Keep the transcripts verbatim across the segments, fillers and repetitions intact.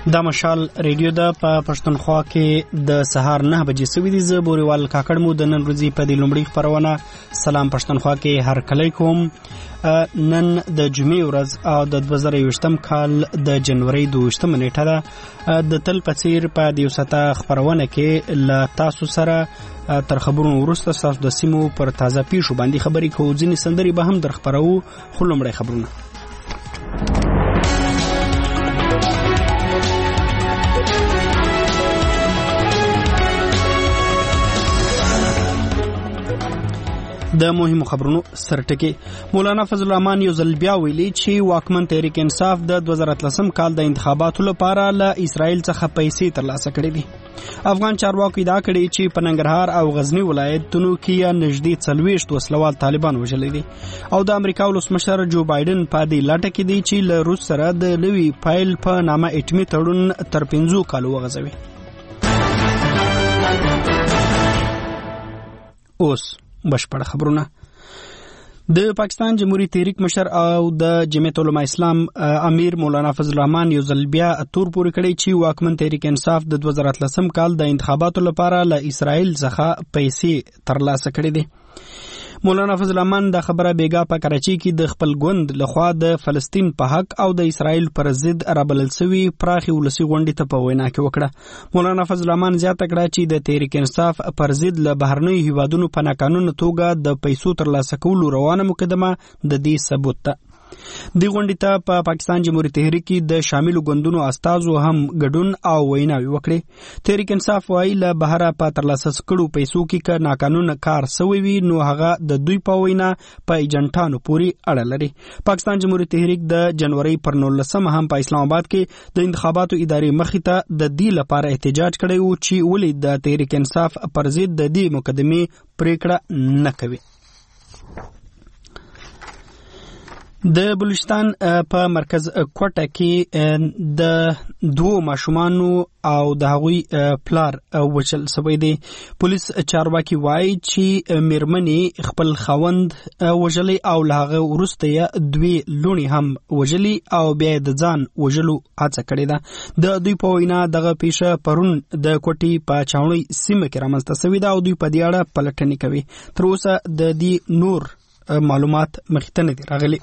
دا مشال ریډیو د په پښتونخوا کې د سهار نه بجې سوي دي. زه بوريوال کاکړ مو د نن ورځې په دې لومړۍ خبرونه سلام پښتونخوا کې هر کلی کوم. نن د جمعې ورځ او د دوه زره یوویشتم کال د جنوري دوه نیټه ده. د تل په څیر په دې وسته خبرونه کې ل تاسو سره تر خبرونو وروسته تاسو د سیمو پر تازه پیښو باندې خبرې کوو. ځینې سندري به هم در خبرو، خو لومړی خبرونه. د مهمو خبرونو سرټکی. مولانا فضل الرحمن یو ځل بیا ویلي چې واکمن تحریک انصاف د دوه زره اتلسم کال د انتخاباتو لپاره له اسرائیل څخه پیسې ترلاسه کړې دي. افغان چارواکو ادعا کړې چې په ننګرهار او غزنی ولایتونو کې نږدې څلوېښت وسلوال طالبان وژلي دي او د امریکا ولسمشر جو بایدن په دې لټه کې دی چې له روس سره د نوي فایل په نامه اټمي تړون تر پنځو کالو وغځوي. اوس بشپړ خبرونه. د پاکستان جمهوریت تحریک مشر او د جمعیت علماء اسلام امیر مولانا فضل الرحمن یو ځل بیا تور پورې کړی چې واکمن تحریک انصاف د دوه زره اتلسم کال د انتخاباتو لپاره له اسرائیل څخه پیسې ترلاسه کړې دي. مولانا فضل الرحمن دا خبره بیګا په کراچي کې د خپل ګوند لخوا د فلسطین په حق او د اسرائیل پر ضد رابلل شوی پراخي ولسی غونډې ته په وینا کې وکړه. مولانا فضل الرحمن زیاته کړه چې د تحریک انصاف پر ضد له بهرنیو هیوادونو په ناقانونه توګه د پیسو ترلاسه کولو روانه مقدمه د دې ثبوت ده. د غونډې ته په پا پاکستان جمهوریت تحریک د شاملو ګوندونو استازو هم ګډون او ویناوي وکړي. تحریک انصاف وايي له بهره په ترلاسه کړو پیسو کې که ناقانونه کار سوی وي نو هغه د دوی په وینا په ایجنټانو پورې اړه لري. پاکستان جمهوریت تحریک د جنوري پر نولسمه هم په اسلام آباد کې د انتخاباتو ادارې مخې ته د دې لپاره احتجاج کړی و چې ولې د تحریک انصاف پر ضد د دې مقدمې پریکړه نه کوي. د بلوچستان په مرکز کوټه کې د دوه ماشومانو او د هغوی پلار وچل سوی دی. پولیس چارواکي وایي چې میرمنې خپل خاوند وژلی او له هغه وروسته یې دوی لوڼې هم وژلي او بیا د ځان وژلو هڅه کړې ده. د دوی په وینا دغه پیښه پرون د کوټې په چاونۍ سیمه کې رامنځته سوې ده او دوی په دې اړه پلټنې کوي. تر اوسه د دې نور معلومات مخې ته نه دي راغلي.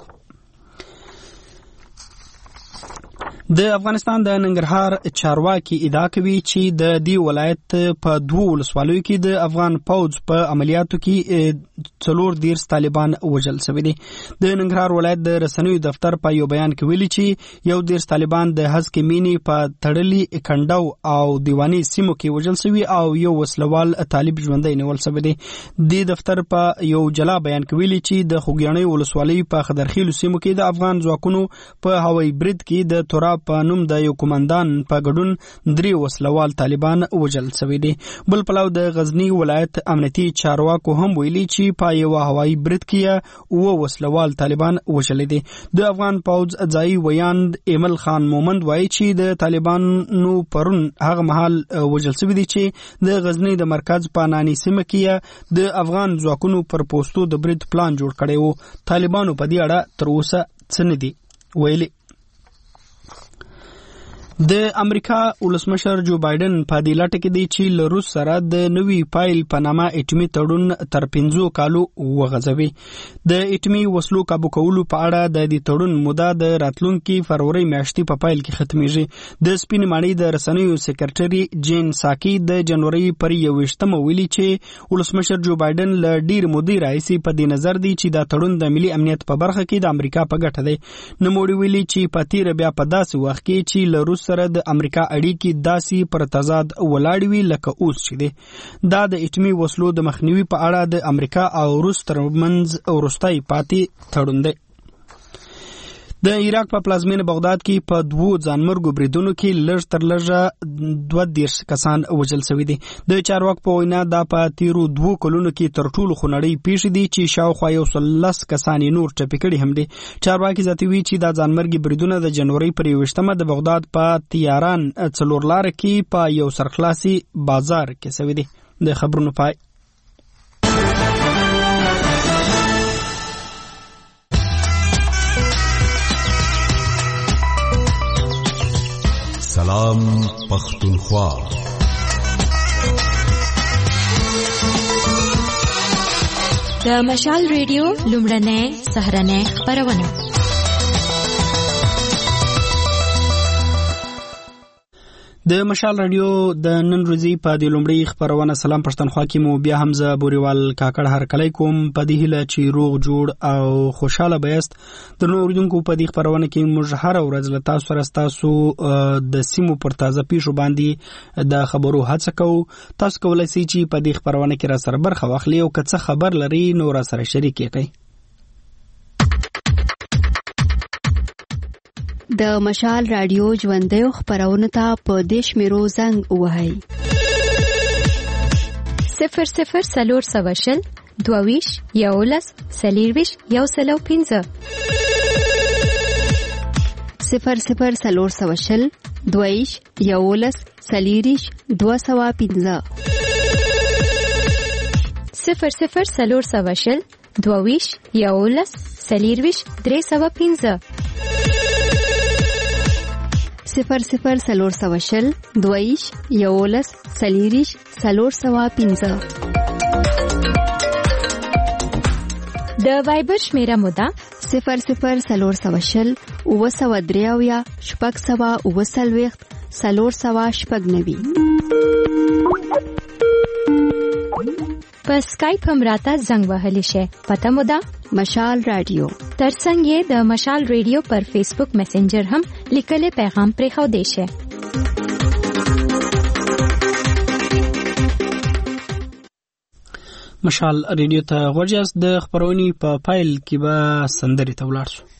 د افغانستان د ننګرهار چارواکي ادعا کوي چې د دې ولایت په دوه ولسوالیو کې د افغان پوځ په عملیاتو کې څلور دیرش طالبان وژل شوي دي. د ننګرهار ولایت د رسنیو دفتر په یو بیان کې ویلي چې یو دیرش طالبان د هسکې مینې په تړلي کنډو او دیواني سیمو کې وژل شوي او یو وسلوال طالب ژوندی نیول شوی دی. د دفتر په یو جلا بیان کې ویلي چې د خوږیاڼۍ ولسوالۍ په خدرخیلو سیمو کې د افغان ځواکونو په هوایي برید کې د توراب په نوم د یو کمانډان په ګډون درې وسلوال طالبان وژل شوي دي. بل پلو د غزنی ولایت امنیتي چارواکو هم ویلي چې په یو هوایي برید کې اوه وسلوال طالبان وژل دي. د افغان پوځ ځایي ویاند ایمل خان مومند وایي چې د طالبانو پرون هغه مهال وژل شوي دي چې د غزنی د مرکز په نانی سیمه کې د افغان ځواکونو پر پوسټو د برید پلان جوړ کړی و. طالبانو په دې اړه تر اوسه څه نه دي ویلي. د امریکا ولسمشر جو بایدن په دې لټه کې دی چې له روس سره د نوي فایل په نامه اټمي تړون تر پنځو کالو وغځوي. د اټمي وسلو کابو کولو په اړه د دې تړون موده د راتلونکي فروری میاشتې په پیل کې ختمیږي. د سپین ماڼۍ د رسنیو سکرټري جین ساکی د جنوري پر یوویشتمه ویلي چې ولسمشر جو بایدن له ډیر مودې راهیسې په دې نظر دی چې دا تړون د ملي امنیت په برخه کې د امریکا په ګټه دی. نوموړي ویلي چې په تیر بیا په داسې وخت کې چې له روس سره د امریکا اړیکې داسې پر تضاد ولاړ وي لکه اوس چې دی. دا د اټمي وسلو د مخنیوي په اړه د امریکا او روس ترمنځ وروستی پاتې تړون دی. د عراق په پلازمینه بغداد کې په دوو ځانمرګو بریدونو کې لږ تر لږه دوه دیرش کسان وژل شوي دي. د چارواکو په وینا دا په تیرو دوو کلونو کې تر ټولو خونړۍ پیښې دي چې شاوخوا یو سل لس کسان یې نور ټپي کړي هم دي. چارواکي زیاتوي چې دا ځانمرګي بریدونه د جنوري پر یوویشتمه د بغداد په تیاران څلورلاره کې په یو سرخلاصي بازار کې شوي دي. د خبرونو پای. سلام پختونخوا. د مشال ریډیو لومړنۍ سهرنۍ خبرونه. د مشال رادیو د نن ورځې په د لومړی خبرونه سلام پښتونخوا کې مو بیا حمزه بوريوال کاکړ هر کله کوم په دې هله چې روغ جوړ او خوشاله بیاست. د نو اوریدونکو په دې خبرونه کې موږ هر ورځ له تاسو سره تاسو د سیمو پر تازه پیښو باندې د خبرو هڅه کوو. تاسو کولای شئ چې په دې خبرونه کې را سره برخه واخلئ او که څه خبر لري نو را سره شریک کړئ. د مشال رادیو ژوندۍ خبرونه ته په دیش میرو زنګ وهاي صفر صفر سلور سواشل دوویش یولس سلیرویش یو سلو پینزه صفر صفر سلور سواشل دوویش یولس سلیریش دو سوا پینزه صفر صفر سلور سواشل دوویش یولس سلیرویش درې سوا پینزه صفر صفر سلور سواشل دویش یولس سلیریش سلور سوا پینزه. د وایبر شمیره مودا صفر صفر سلور سواشل او سوا دریاویا شپږ سوا او سلويخت سلور سوا شپږ نوي. په سکایپ هم راته زنګ وهلی شي. پته مو ده مشال رادیو. ترڅنګ یې د مشال ریډیو پر فیسبوک میسنجر هم لیکلي پیغام پرې خو دی شي. مشال ریډیو ته غوړجاست. د خبرونې په فایل کې به سندري ته ولاړ شو.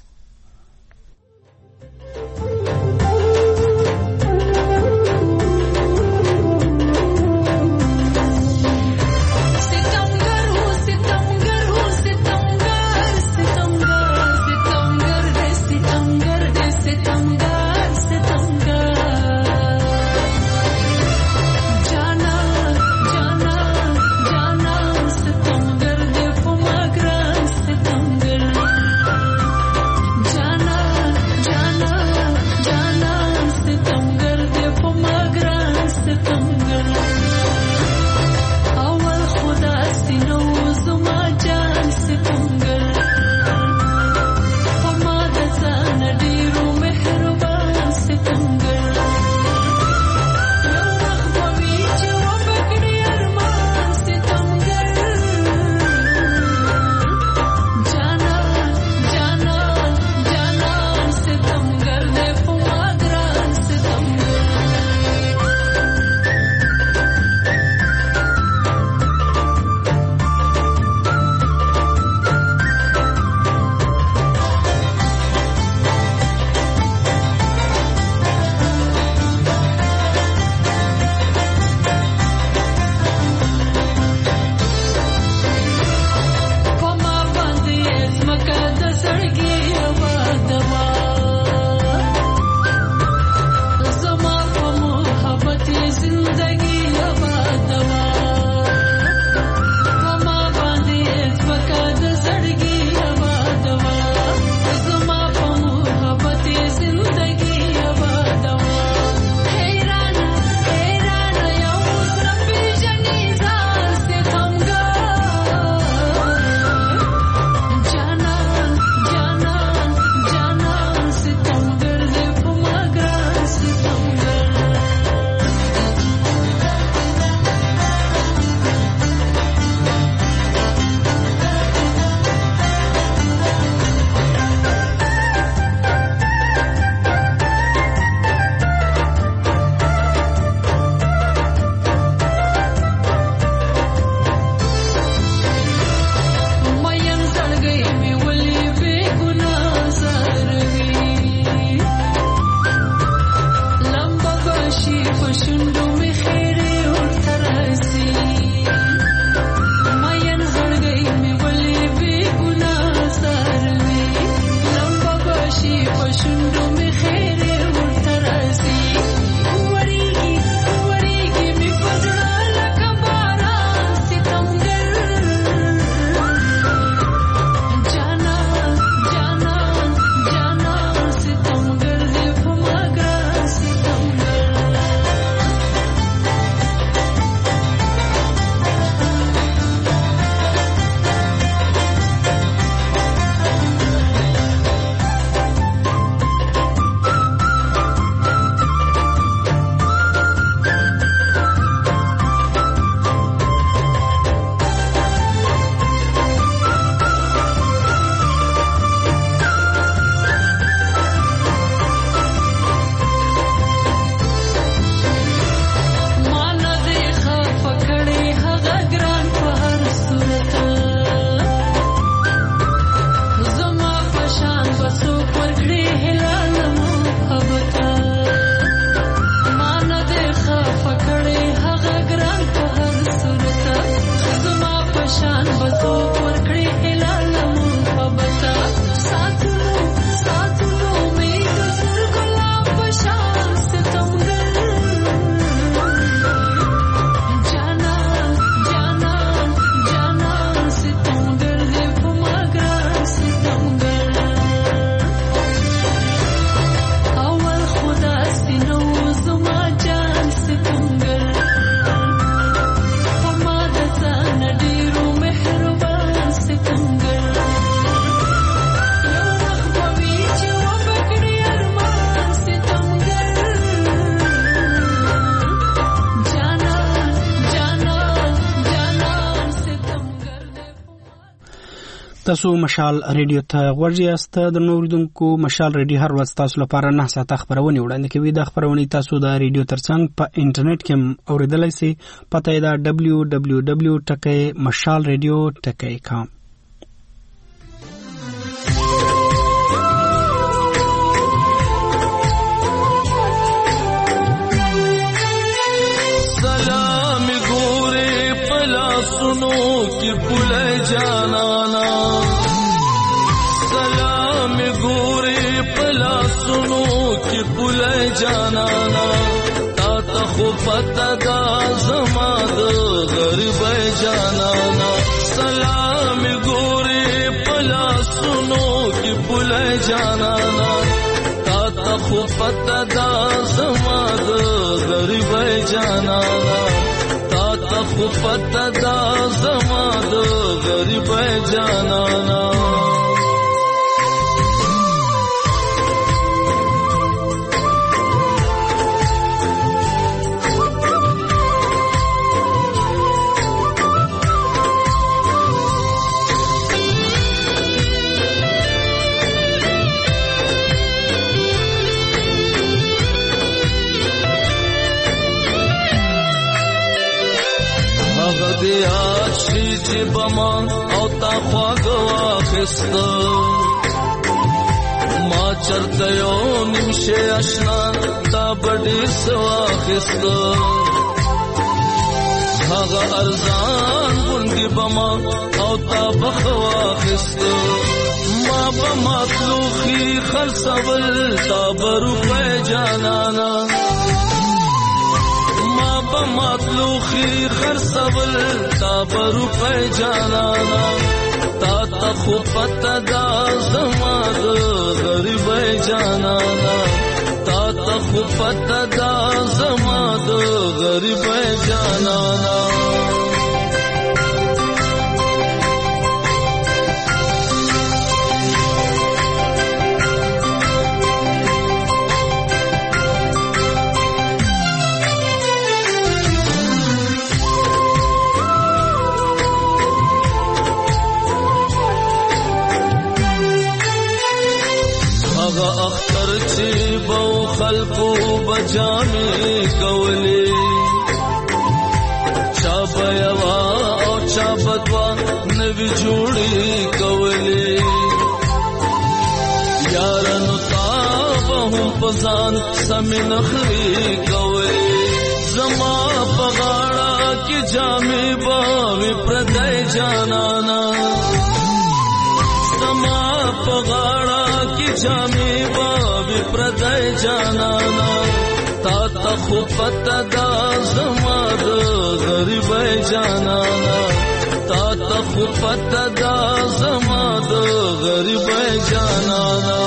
تاسو مشال ریډیو ته غوږ یاست. د نوریدونکو مشال ریډیو هر ورځ تاسو لپاره نه ساعته خبرونه وړاندې کوي. د خبرونه تاسو د ریډیو ترڅنګ په انټرنیټ کې اوریدلای شئ. پته یې دا دبلیو دبلیو دبلیو ډاٹ مشال ریډیو ډاٹ کام. सुनो कि पुले जाना सलाम गोरे पला सुनो कि पुले जाना ता तखो पता दा जमाद गरीब जाना सलाम गोरे पला सुनो कि पुले जाना ता तखो पता दा जमाद गरीब जाना خو پتا دا زما د غریب جانانا دیاد شیجی بمان او تا خواگوا خست ما چرتیو نمشه اشنا تا بڑی سوا خست هاگا ارزان بندی بمان او تا بخوا خست ما بمطلوخی خرسول تا برو پی جانانا مطلوخی خرسول تا برو پی جانانا تا تخو پتا دا زما د غریب جانانا تا تخو پتا دا زما د غریب جانانا اختر چی بو خلقو بجامی کولی چا بیوا او چا بدوا نوی جوڑی کولی یارنو تابهم پزان سمی نخری کولی زما پغاڑا کی جامی باوی پردی جانانا زما پغاڑا کی جامی باوی پردی جانانا تا تخو پتا دا زما د غریب جانانا تا تخو پتا دا زما د غریب جانانا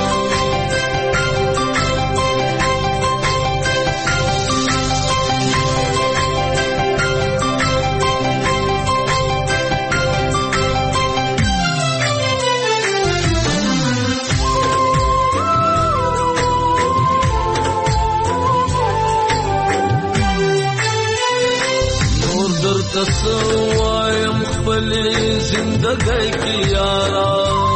تسوایم خپلی زندگی کی یارا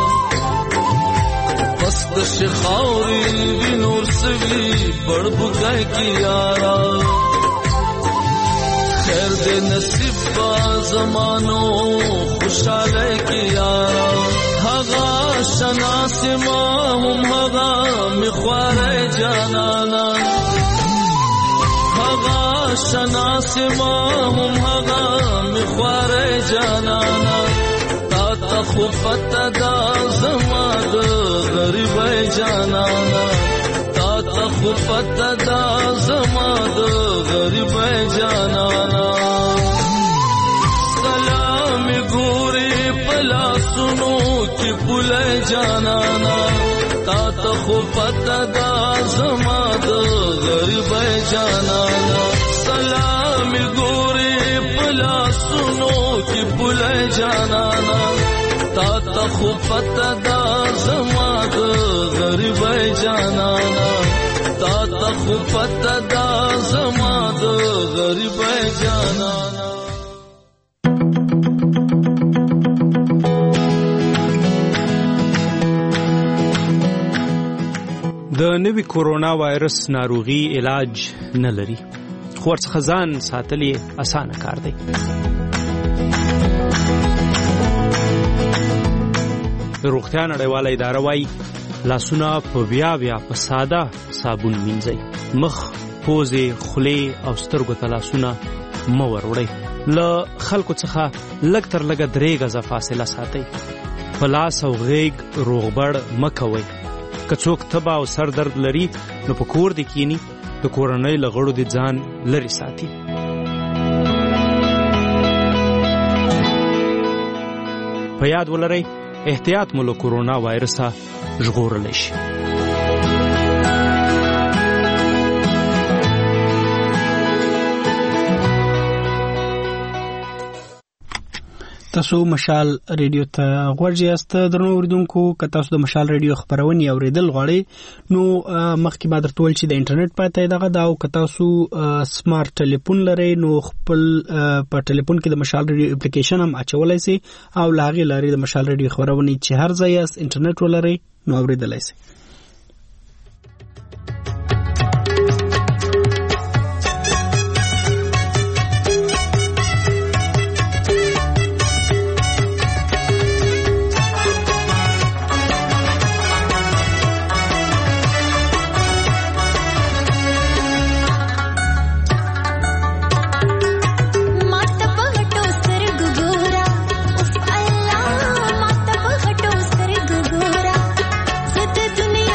پست شخاوری وی نور سوی بڑ بگئی کی یارا خیر دے نصیب با زمانو خوشحالے کی یارا ہگا شناس ما ہم ہگا مخوار جانانا ہگا شناس ما ہم ہگا مخوار جانانا تا تخو پتا دا زما د غریب جانانا تا تخو پتا دا زما د غریب جانانا سلام گوری پلا سنو کی پلے جانانا تا تخو پتا دا زما د غریب جانانا سلام گوری پلا سنو کی پلے جانانا تا تخو پتا دا زما د غریب جانانا تا تخو پتا دا زما د غریب جانانا د نوي کورونا وایرس ناروغي علاج نه لري، خو ورڅخه ځان ساتل یې اسانه کار دی. د روغتیا نړیواله اداره وایي لاسونه په بیا بیا په ساده صابون مینځئ. مخ، پوزې، خولې او سترګو ته لاسونه مه وروړئ. له خلکو څخه لږ تر لږه درې غزه فاصله ساتئ. په لاس او غیږ روغبړ مه کوئ. که څوک تبه او سر درد لري نو په کور دې کینی، د کورنۍ له غړو دې ځان لرې ساتي. په یاد ولرئ احتیاط مو له کورونا وایرسه ژغورلی شي. تاسو مشال ریډیو ته غوږ یاست. درنو اوریدونکو، که تاسو د مشال ریډیو خبرونه اوریدل غواړئ نو مخکې ما درته ویل چې د انټرنیټ پته دغه دا، او که تاسو سمارټ ټلیفون لرئ نو خپل په ټلیفون کې د مشال ریډیو اپلیکیشن هم اچولای شئ او لاغې لري د مشال ریډیو خبرونه چې هر ځای یاست انټرنیټ ولرئ نو اوریدلای شئ. दुनिया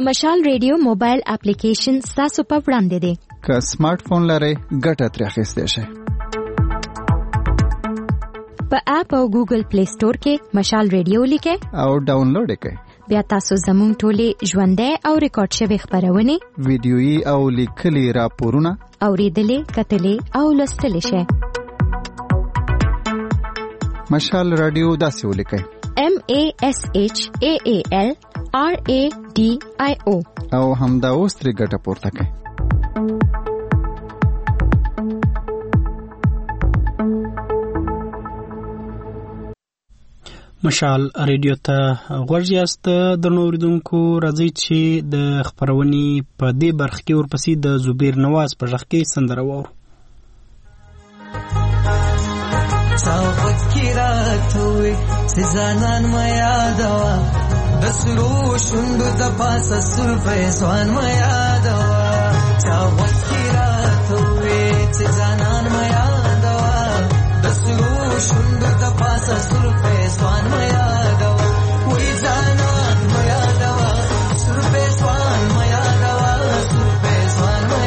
د مشال ریډیو موبایل اپلیکیشن تاسو په وړاندې دی. که سمارټ فون لرئ ګټه ترې اخیستی شئ. په اپ او ګوګل پلی سٹور کې مشال ریډیو لیکئ او ډاونلوډ یې کړئ. بیا تاسو زموږ ټولې ژوندۍ او ریکارډ شوي خپرونې ویډیويي او لیکلي راپورونه اورېدلې کتلې او لوستلی شئ. مشال رادیو داسې ولیکئ: M A S H A A L R A D I O او همدا اوس ترې ګټه پورته کړئ. مشال ریډیو ته غوږ یاست. د اوریدونکو راځي چې د خپرونې په دې برخه کې ورپسې د زبیر نواز په غږ کې سندره واورو. فکراتوي سزانان ما یادوا د سرو شوند د پاسه سر فیضان ما یادوا چا فکراتوي سزانان ما یادوا د سرو شوند د پاسه سر فیضان ما یادوا وې ځانان ما یادوا سر فیضان ما یادوا سر فیضان ما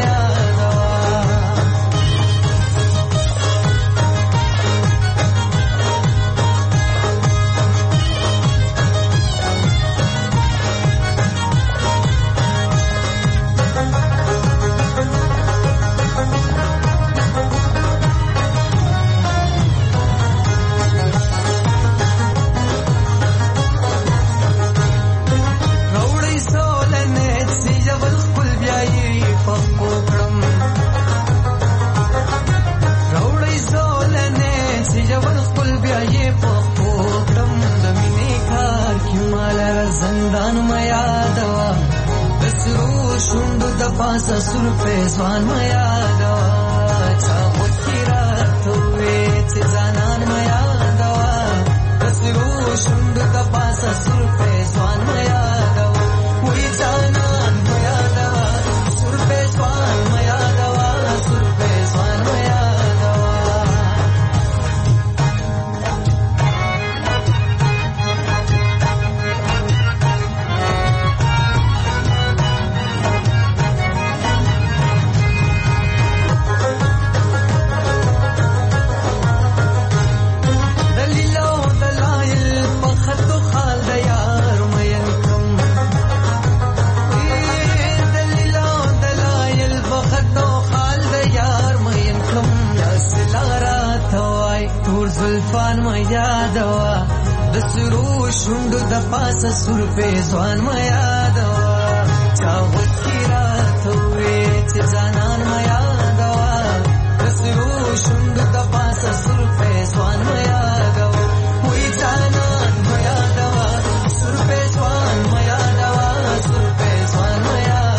پاسه سر فیضان ما یادوا چا فکراتوي چې ځانان ما یادوا د سرو شوند د پاسه سر فیضان ما یادوا وې ځانان ما یادوا سر فیضان ما یادوا سر فیضان ما زلفان ما یادوا د سرو شوند د پاسه سر فیضان ما یادوا چا فکراتوي چې ځانان ما یادوا د سرو شوند د پاسه سر فیضان ما یادوا وې ځانان ما یادوا سر فیضان ما یادوا سر فیضان ما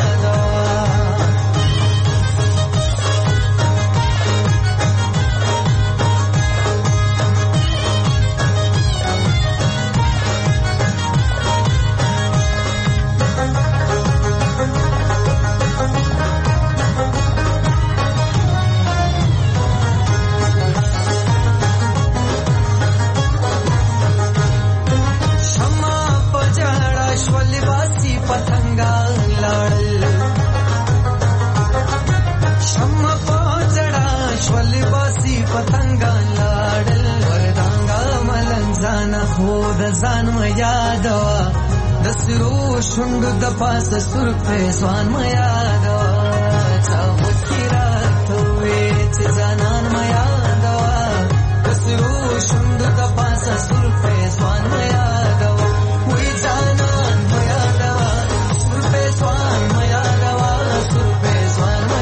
ځان ما یادوا د سرو شوند د پاسه سر فیضان ما یادوا چا فکراتوي چې ځانان ما یادوا د سرو شوند د پاسه سر فیضان ما یادوا وې ځانان ما یادوا سر فیضان ما یادوا سر فیضان ما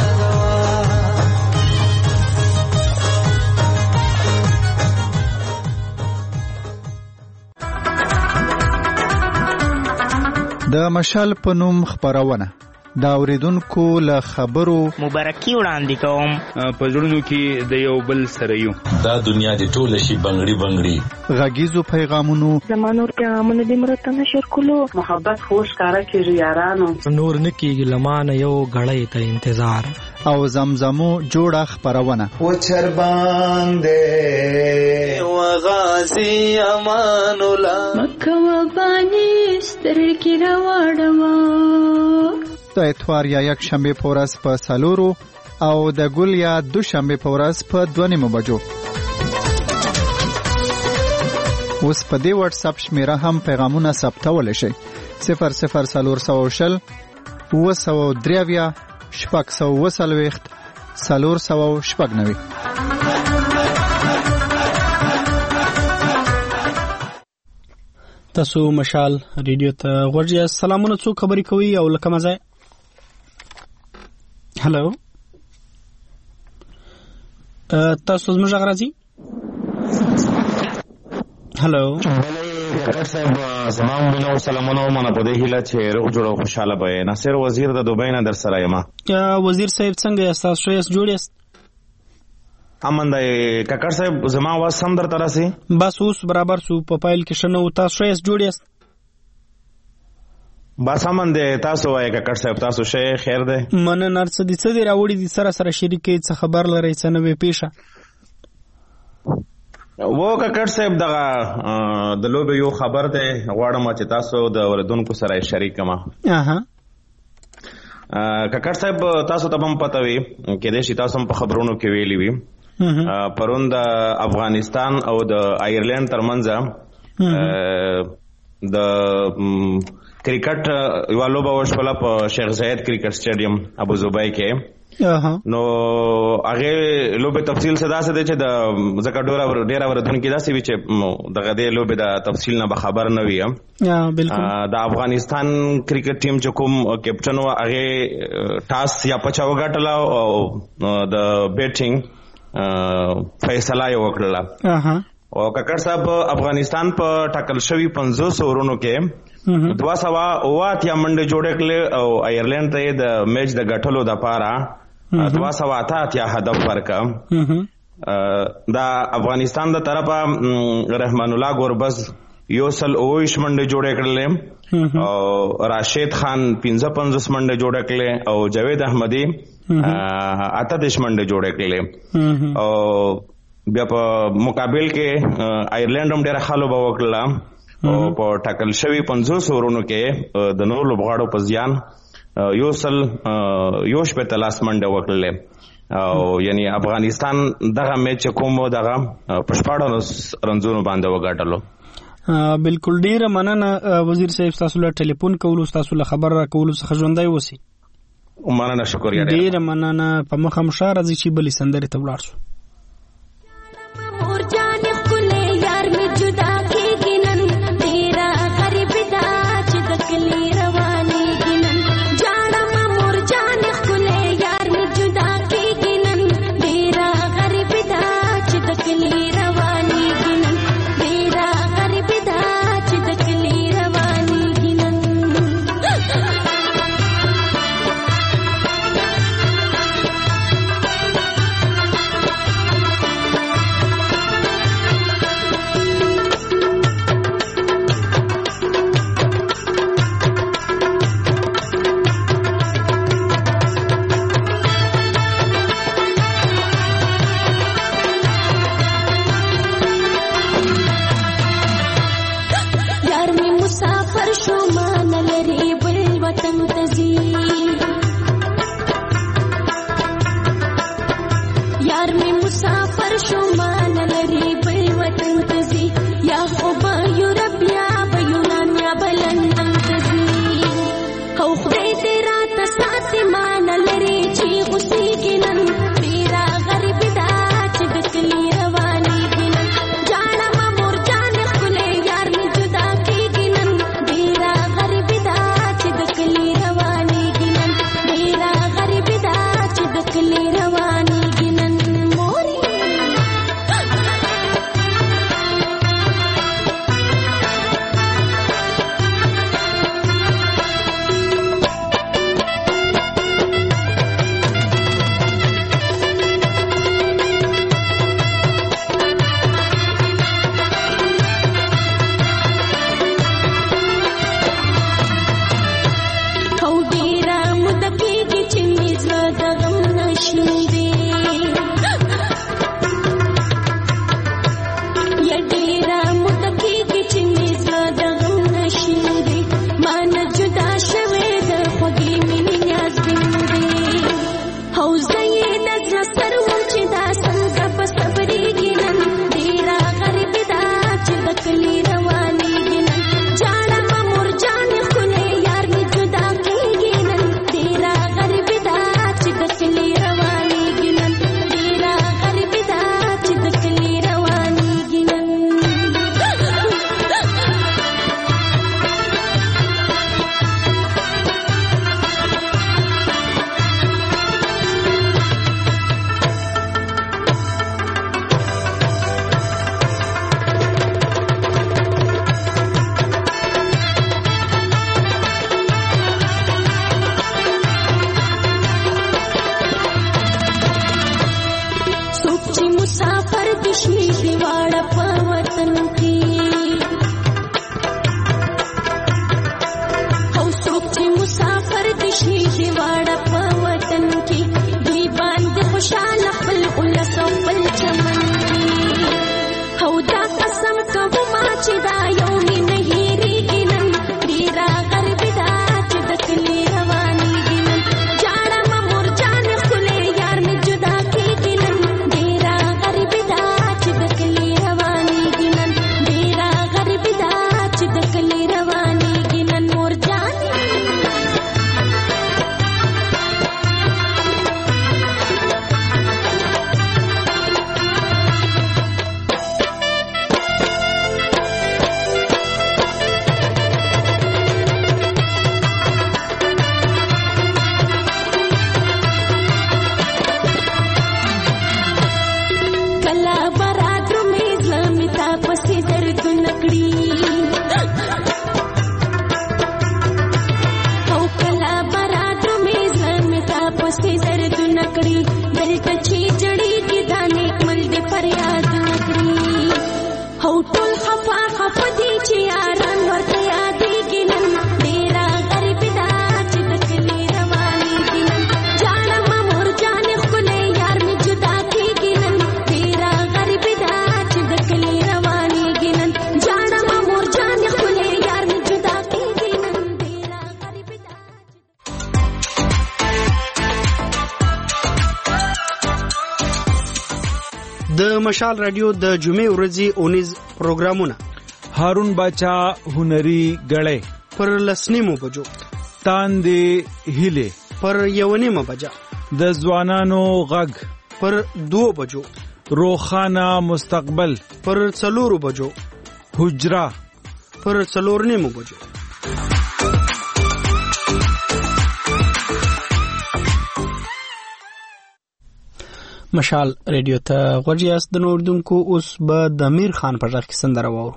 د مشال په نوم خبرونه دا اوریدونکو له خبرو مبارکي وړاندې کوم. په زړونو کې د یو بل سره یو دا دنیا د ټول شي بنگړي بنگړي غږیزو پیغامونو زمانور پیغامونه د مرته نشر کولو محبت خوش کارا کیږي یارانو نور نکیږي لمانه یو غړې ته انتظار او زمزمو جوړه خبرونه و چر باندې و غازی امان الله مکه و بانی ستر کې راوړما. د اتوار یا یک شنبه په ورځ په سالورو او د ګل یا دوشنبه په ورځ په دوه نیمو بجو. اوس په دې واتس اپ شمیره هم پیغامونه ثبتولی شئ. صفر صفر څلور سوه شل اوه سوه درې اویا شپږ سوه اوه څلوېښت څلور سوه شپږ نوي. تاسو مشال ریډیو ته غوږ یاست. سلامونه، څوک خبرې کوي او له کومه ځای؟ هلو، تاسو زموږ غږ راځي؟ هلو ډاکټر صاحب، زما مینه او سلامونه ومنه په دې هیله چې روغ جوړ او خوشحاله به یې. ناصر وزیر د دوبۍ نه در سره یم. وزیر صاحب څنګه یاست؟ تاسو ښه یاست؟ جوړ یاست؟ امن دی کاکړ صاحب، زما आवाज سم درته راسي؟ بس اوس برابر سو. په پایل کې ښه نه و. تاسو ښه یاست؟ جوړ یاست؟ بس امن دی. تاسو وایئ کاکړ صاحب، تاسو ښه خیر دی؟ مننه. هر څه دي څه دي راوړي دي سره سره شریک کړئ، څه خبر لرئ، څه نوې پیښه؟ و کاکړ صاحب، دغه د لوبې یو خبر دی، غواړم چې تاسو د اوریدونکو سره یې شریک کړم. اها کاکړ صاحب، تاسو ته هم پته وي، کېدای شي تاسو هم په خبرونو کې ویلي وي، پرون د افغانستان او د آیرلینډ ترمنځ د کرکټ یوه لوبه وشوله په شیخ زاید کرکټ سټیډیم ابوظبي کې. نو هغه لوبه تفصیل څه داسې دی چې د ځکه ډوره ډیره اوریدونکي داسې وي چې دغه دې لوبې د تفصیل نه به خبر نه وي. د افغانستان کرکټ ټیم چې کوم کیپټن و، هغې ټاس یا پچه وګټله او د بیټینګ فیصله یې وکړله. او کاکړ صاحب، افغانستان په ټاکل شوي پنځوس اورونو کې دوه سوه اوه اتیا منډې جوړې کړلې او آیرلینډ ته یې د میچ د ګټلو دپاره دوه سوه اته اتیا هدف ورکړه. د افغانستان د طرفه رحمان الله ګوربز یو سل اوه ویشت منډې جوړې کړلې او راشد خان پنځه پنځوس منډې جوړې کړلې او جاوید احمدي اته دېرش منډې جوړې کړلې. او بیا په مقابل کې آیرلینډ هم ډېره ښه لوبه وکړله او په ټاکل شوي پنځوس اورونو کې د نورو لوبغاړو په زیان یو سل یو شپېته لاس منډې وکړلې. او یعنی افغانستان دغه میچ کوم دغه په شپاړس رنزونو باندې وګټلو. بالکل، ډیره مننه وزیر صاحب، تاسو له ټلیفون کولو، تاسو له خبر را کولو څخه ژوندی اوسئ. مننه، شکریه. ډیره مننه. په مخه مو ښه راځي چې بلې سندرې ته ولاړ شو. کړی دلته چې جړې کې دانې مل دې فریاد وکړي هو ټول خفا خفا دي چې یاران ورته یادېږي نن ډېره غریب ده چې د کلي روانېږي نن جانمه مور جانې ښکلی یار مې جدا کېږي نن ډېره غریب ده چې د کلي روانېږي نن جانمه مور جانې ښکلی یار مې جدا کېږي نن ډېره غریب ده. د مشال رادیو د جمعې ورځې اونیز پروګرامونه هارون باچا هنري غړې پر لسنیمو بجو تاندې هیله پر یونیمه بجا د ځوانانو غږ پر دو بجو روخانه مستقبل پر څلورو بجو حجرا پر څلور نیمو بجو. مشال ریډیو ته غوږ یاست. د نوردونکو اوس به د امیر خان په غږ کې سندره واورو.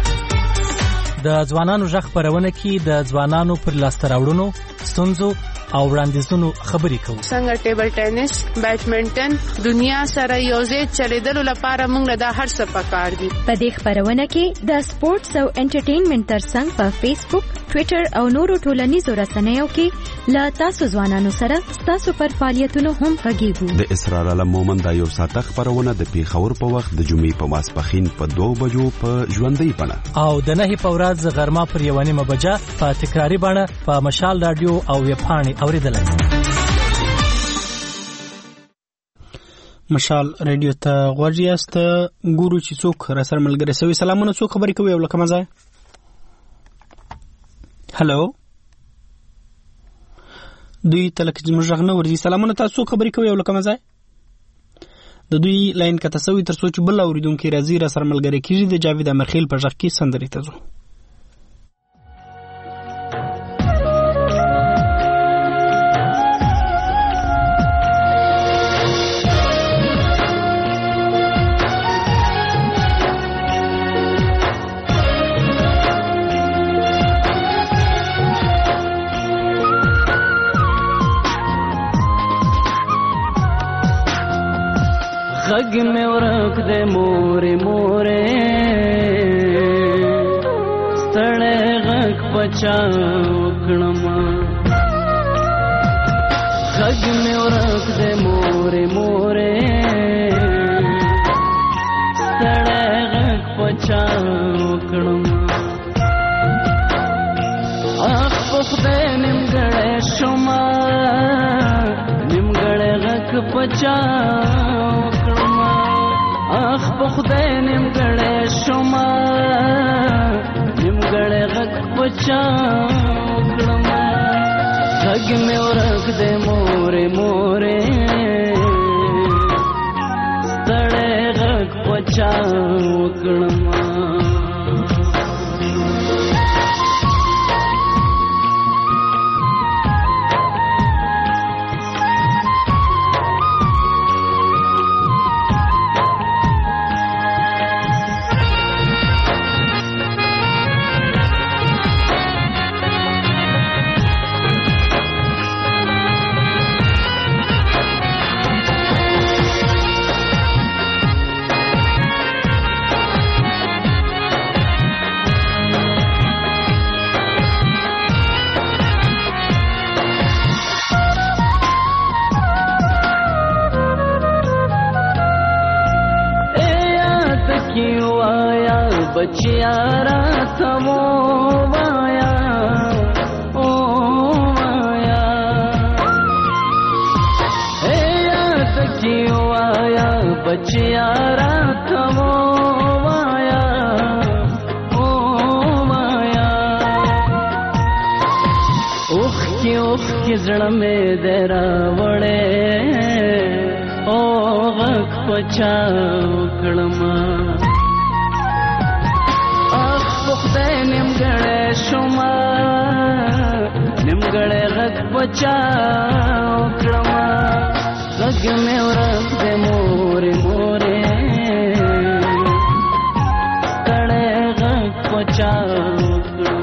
د ځوانانو ژغ خپرونه کې د ځوانانو پر لاسته راوړنو، ستونزو او وړاندیزونو خبرې کوو. څنګه ټیبل ټینس، بیډمنټن، دنیا سره یوځای چلیدلو لپاره موږ له دا هر څه پکار دي. په دې خبرونه کې د سپورتس او انټرټینمنټ ترڅنګ په فیسبوک، ټوئیټر او نورو ټولنیزو رسنیو کې لا تاسو ځوانانو سره تاسو پر فعالیتونو هم غږیږو. د اسرار علم مومن د یو ساعت خبرونه د پیښور په وخت د جمعې په ماسپخین په دوه بجو په ژوندۍ بڼه او د نهي په ورځ غرمه پر یو نیمه بجه په تکراری بڼه په مشال رادیو او ویبپاڼې اوریدلای. مشال رادیو ته غوږی است. ګورو چې څوک را سره ملګری سوي. سلامونه، څوک خبرې کوي او لکه مزه؟ هلو، دوی تلک زموږ غږ نه ورځي. سلامونه، تاسو خبرې کوي او لکه مزه؟ د دوی لاین کته سوي تر څو چې بل اوریدونکو راځي را سره ملګری کیږي. د جاوید امرخیل په غږ کې سندرې ته ځو. غږ مې ورک دې مورې مورې ستړی غږ پچا وکړم. غږ مې ورک دې مورې مورې ستړی غږ پچا وکړم. اخ په خدای نیمګړی شومه نیمګړی غږ پچا اخ په خدای نیمګړی شومه نیمګړی غږ پچا وکړم. غږ مې ورک دی مورې مورې ستړی غږ پچا وکړم. بچیا راته ووایا او وایا اے یاد کی وایا بچیا راته ووایا او وایا اوخ کی اوخ کی زړه مې درا وړې او غږ پچا وکړم. خدای نیمګړی شومه نیمګړی غږ پچا وکړم. غږ مې ورک دی مورې مورې ستړی غږ پچا وکړم.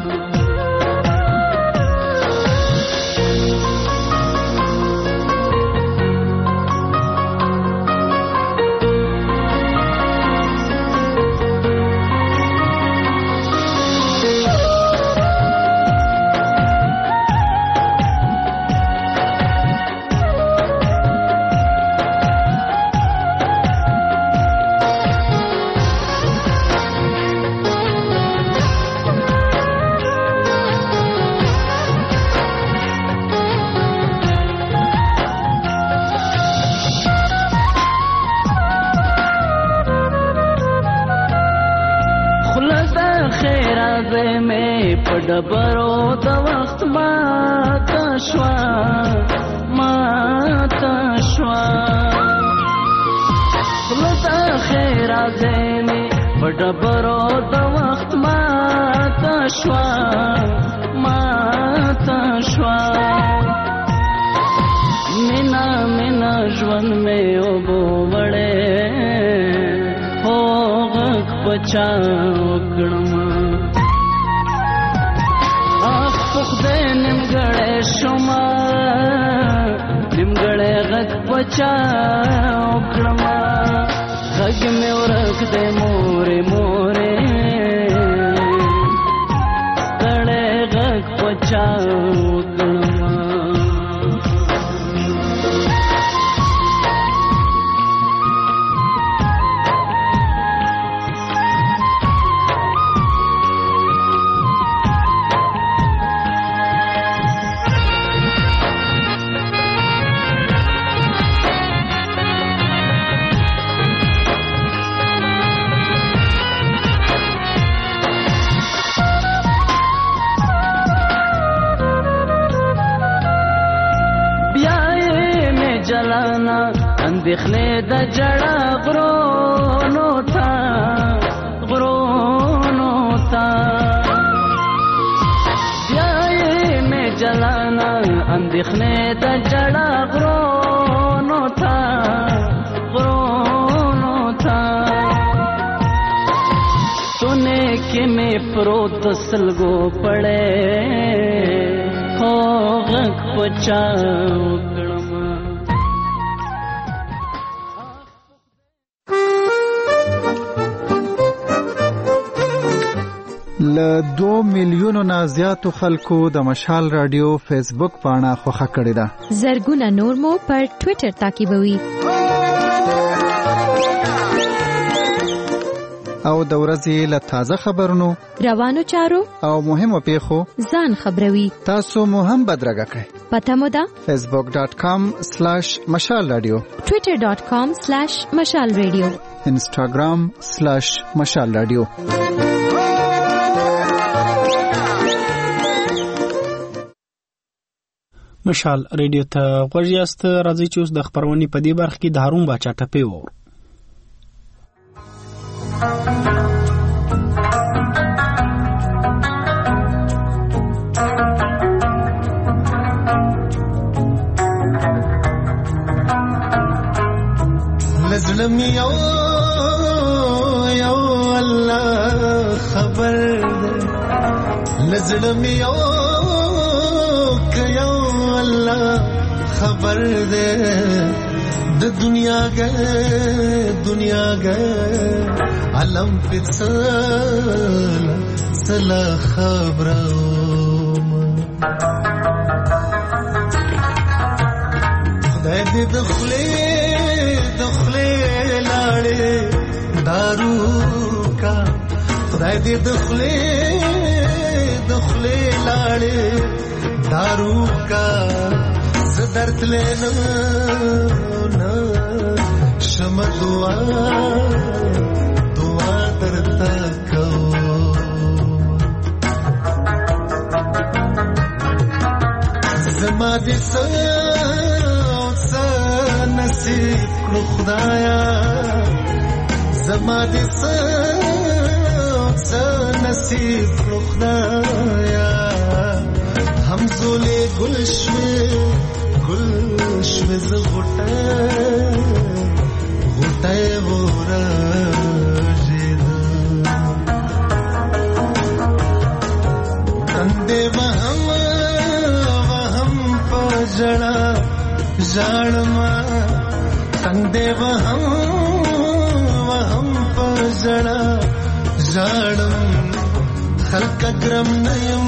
ډبرو د وخت ماته شوه ماته شوه خوله د خیره ځای مې په ډبرو د وخت ماته شوه ماته شوه. مینا مینا ژوند مې اوبو وړی هو غږ پچا وکړم. زه نیمګړی شومه نیمګړی غږ پچا وکړمه غږ مې ورک دی مورې مورې ستړی غږ پچا وکړمه اندېښنې د جړه غرونو ته غرونو ته بیا یې مې جلانا اندېښنې د جړه غرونو ته غرونو ته سنے کې مې پروت د سلګو پړې هو غږ پچا له دو میلیونو نه زیاتو خلکو د مشال رادیو فیسبوک پاڼه خوښه کړې ده. زرګونه نور مو پر ټوئیټر تعقیبوي. او د ورځې له تازه خبرونو روانو چارو او مهمو پیښو ځان خبروي. تاسو مو هم بدرګه کړئ. پته مو ده فیسبوک ډاٹ کام سلیش مشال رادیو ټوئیټر ډاٹ کام سلیش مشال رادیو انسټاګرام سلیش مشال رادیو. مشال ریډیو ته غوږ یاست. راځئ چې اوس د خبرونې په دې برخه کې د هارون باچا ټپې وورو. لزړم یو یو الله خبر لزړم یو یو الله خبر دے د دنیا گئے دنیا گئے علم پسل سلا خبرم خدای دې دخلې دخلې لاړې دارو کا خدای دې دخلې دخلې لاړې دارو کا زدرت لینا نا شم دعا دعا درتا کو زما دې سا نصیب کړو خدایا زما دې سا نصیب کړو خدایا همزولې ګل شوې ګل شوې ز غټه غټه ورځې تندې وهم وهم پجړه ژړما تندې وهم وهم پجړه ژړم خلق ګرم نیم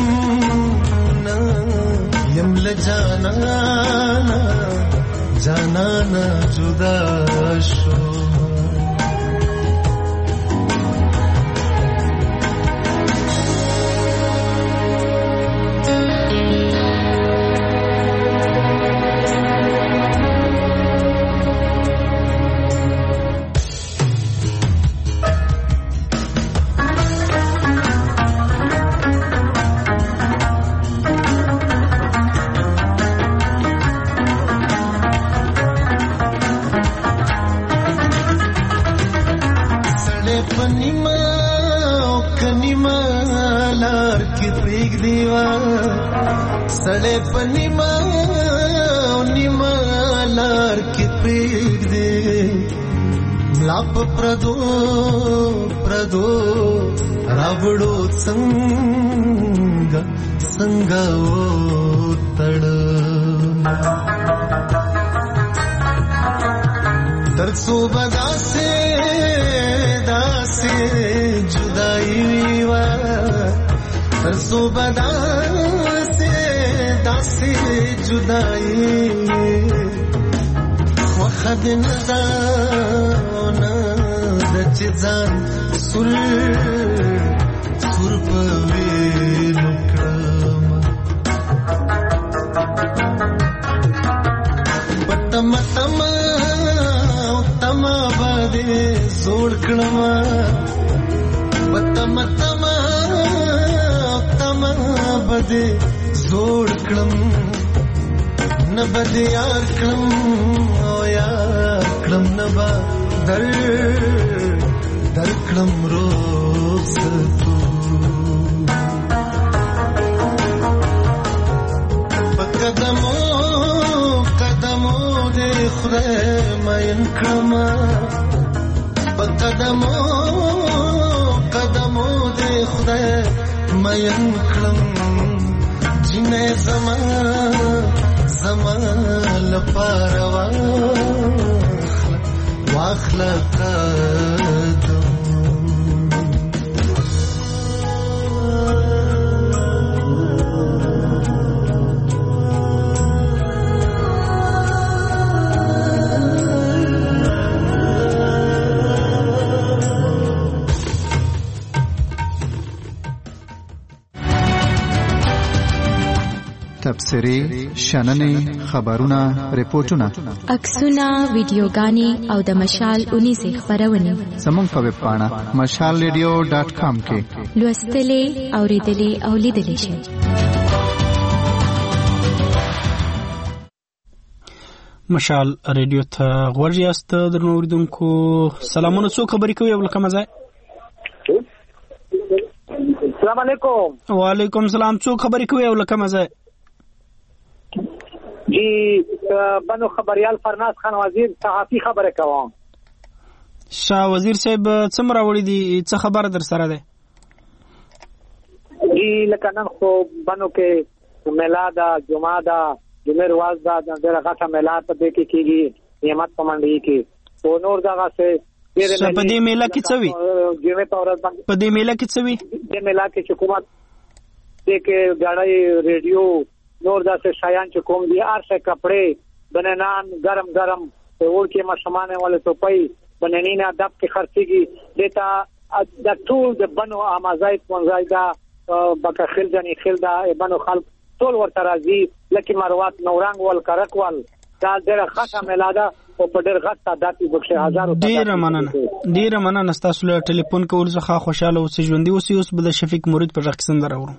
یم لجانا جانا نا جدا شو सड़े पनिमा निमा लार की पीक दे लाप प्रदो प्रदो रावड़ो संग څنګه و تړ ترڅو بداسه داسه جدائی وا ترڅو بداسه داسه جدائی وخد نزانا د چزان سر سر پوي نکړم پتم تم تم باندې زوړ کړم پتم تم تم باندې زوړ کړم نه بده یار کړم او یار کړم نه با در در کړم رخصتو په قدمو قدمو دې خدای مین کړم په قدمو قدمو دې خدای مین کړم جنې زما زما لپاره واخله قدم تبصرې شننې خبرونه ریپورتونه عکسونه ویډیوګانې او د مشال اونیزه خبرونه زموږ په ویب پاڼه مشال ریډیو ډاټ کام کې لوستلې اوریدلې او لیدلې شئ. مشال ریډیو ته غوږ یاست درنو اوریدونکو. سلامونه. څو خبرې کوي ولکه مزه. السلام علیکم. وعلیکم السلام. څو خبرې کوي ولکه مزه. جی بنو خبریال فرناز خان وزیر صحافی خبره کوم. شاه وزیر صاحب څومره وړي دي څه خبر در سره ده؟ جی لکه نن خو بنو کې میلاد جمعه دا جمعه ورځ دا ډېر غټه میلاد په دې کې کېږي نعمت په منډي کې او نور دغه څه په دې میله کې څه وي؟ جمعه په ورځ باندې په دې میله کې څه وي؟ دې میله کې حکومت دې کې غاړې ریډیو نور داسې شایان چې کوم دي ارشه کپڑے بننان گرم گرم اور کې مشمانه والے توپي بننینا دب کې خرڅيږي دیتا د ټول د بنو امازای پونځای دا بکه خلجنی خلدا بنو خلق ټول ورته راځي لکه مروات نورنګ ول کرکوال دا ډېر خاصه میلاده او په ډېر غټ تعداد کې بخښه هزارو ډېر مننه ډېر مننه تاسو له ټلیفون کول څخه خوشاله اوسئ. ژوندۍ اوسئ. اوس به د شفیق مرید په ځخ سندره اورو.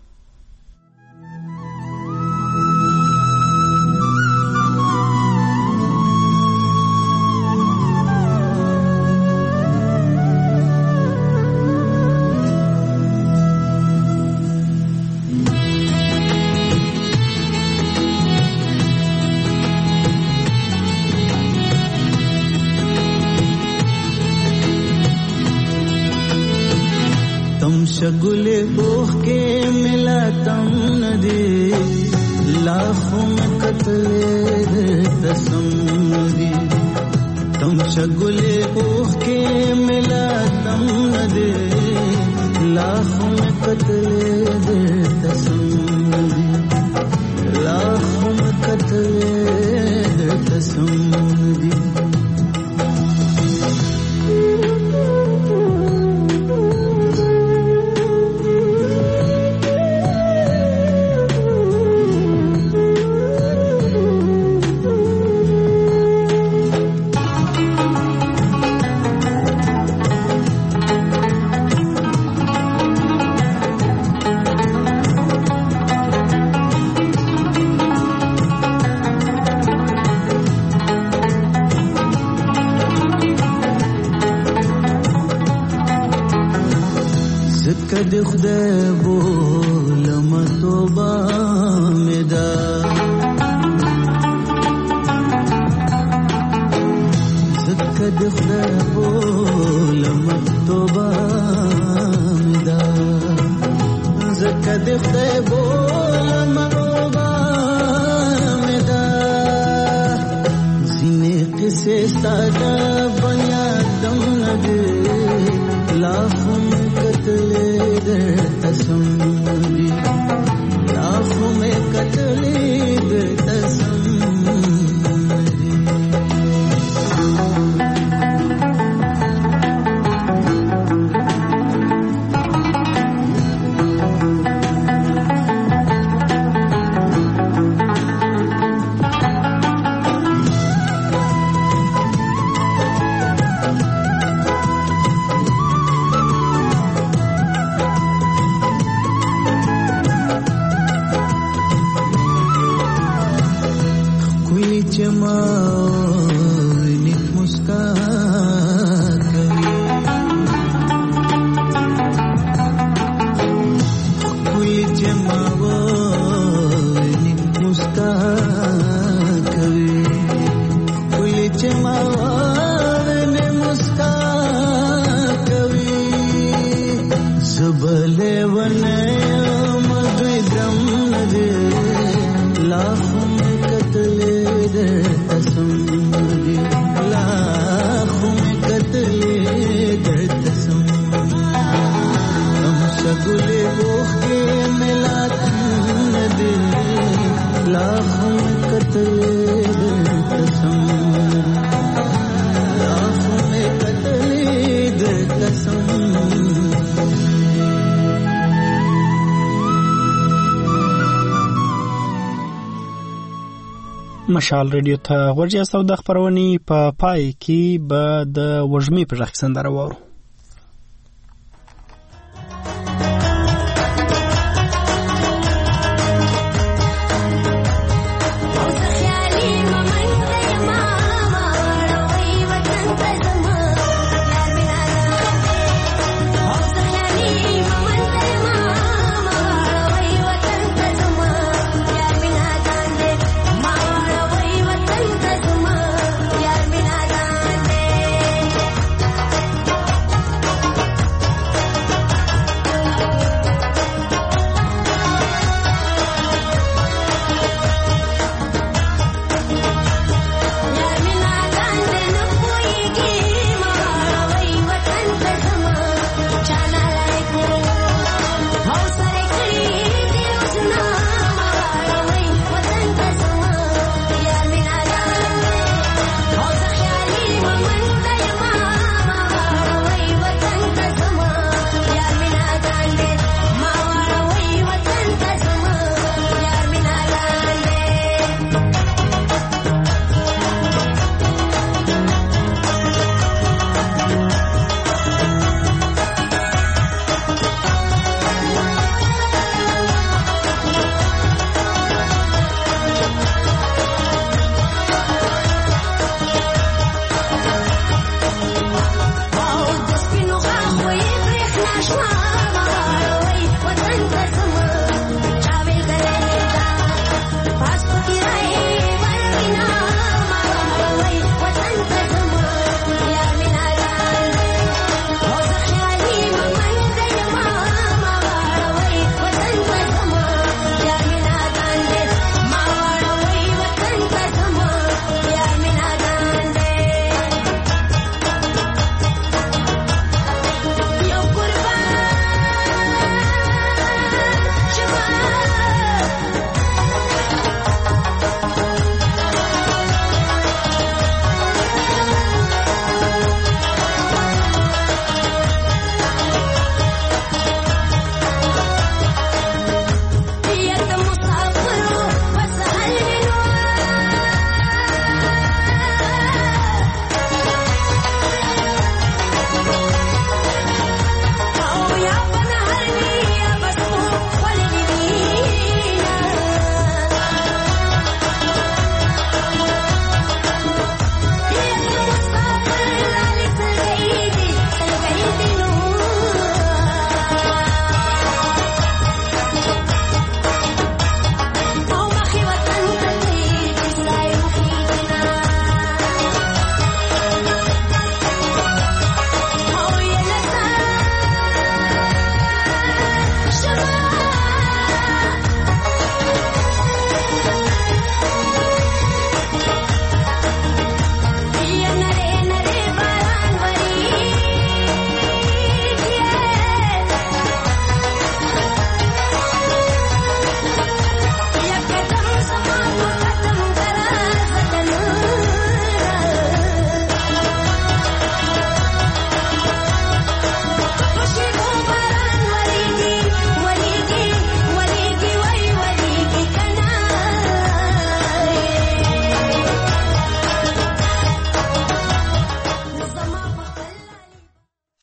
शगुले बोह के मिला तम नदी लाखों में कतले तसम्मदी तुम शगुले बोह के मिला तम नदी लाखों में कतले तसम्मदी लाखों में कतले तसम्मदी کد خدای بولم توبه مدا زکد خدای بولم توبه مدا زکد مشال رادیو ته ورجه استو د خبرونې په پای کې به د وژمې په ځخ سندره وورو.